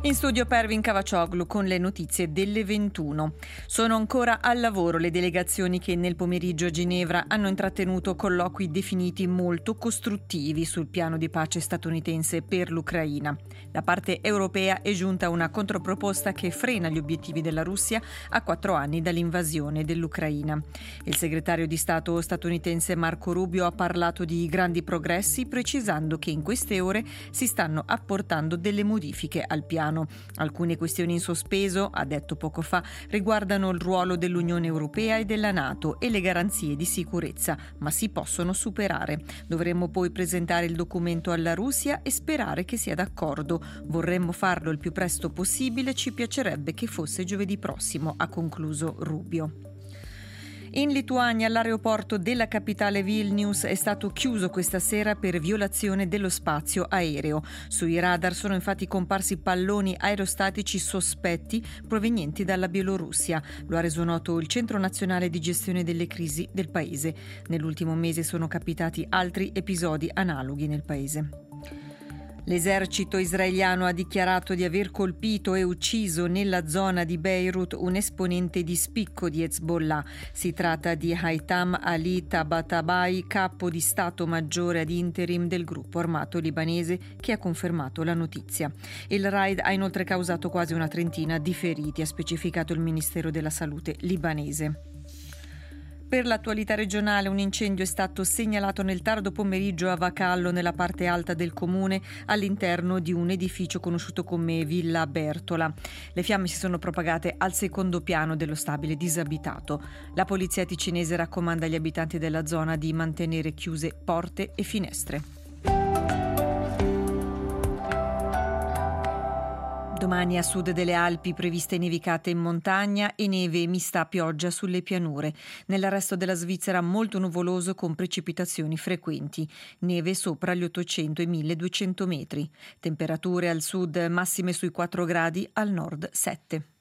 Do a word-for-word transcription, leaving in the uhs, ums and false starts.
In studio Pervin Cavaccioglu con le notizie delle ventuno. Sono ancora al lavoro le delegazioni che nel pomeriggio a Ginevra hanno intrattenuto colloqui definiti molto costruttivi sul piano di pace statunitense per l'Ucraina. Da parte europea è giunta una controproposta che frena gli obiettivi della Russia a quattro anni dall'invasione dell'Ucraina. Il segretario di Stato statunitense Marco Rubio ha parlato di grandi progressi, precisando che in queste ore si stanno apportando delle modifiche al piano. Alcune questioni in sospeso, ha detto poco fa, riguardano il ruolo dell'Unione Europea e della NATO e le garanzie di sicurezza, ma si possono superare. Dovremmo poi presentare il documento alla Russia e sperare che sia d'accordo. Vorremmo farlo il più presto possibile, ci piacerebbe che fosse giovedì prossimo, ha concluso Rubio. In Lituania l'aeroporto della capitale Vilnius è stato chiuso questa sera per violazione dello spazio aereo. Sui radar sono infatti comparsi palloni aerostatici sospetti provenienti dalla Bielorussia. Lo ha reso noto il Centro Nazionale di Gestione delle Crisi del paese. Nell'ultimo mese sono capitati altri episodi analoghi nel paese. L'esercito israeliano ha dichiarato di aver colpito e ucciso nella zona di Beirut un esponente di spicco di Hezbollah. Si tratta di Haitham Ali Tabatabai, capo di Stato Maggiore ad interim del gruppo armato libanese, che ha confermato la notizia. Il raid ha inoltre causato quasi una trentina di feriti, ha specificato il Ministero della Salute libanese. Per l'attualità regionale un incendio è stato segnalato nel tardo pomeriggio a Vacallo, nella parte alta del comune, all'interno di un edificio conosciuto come Villa Bertola. Le fiamme si sono propagate al secondo piano dello stabile disabitato. La polizia ticinese raccomanda agli abitanti della zona di mantenere chiuse porte e finestre. Domani a sud delle Alpi previste nevicate in montagna e neve mista a pioggia sulle pianure. Nel resto della Svizzera molto nuvoloso con precipitazioni frequenti. Neve sopra gli ottocento e milleduecento metri. Temperature al sud massime sui quattro gradi, al nord sette.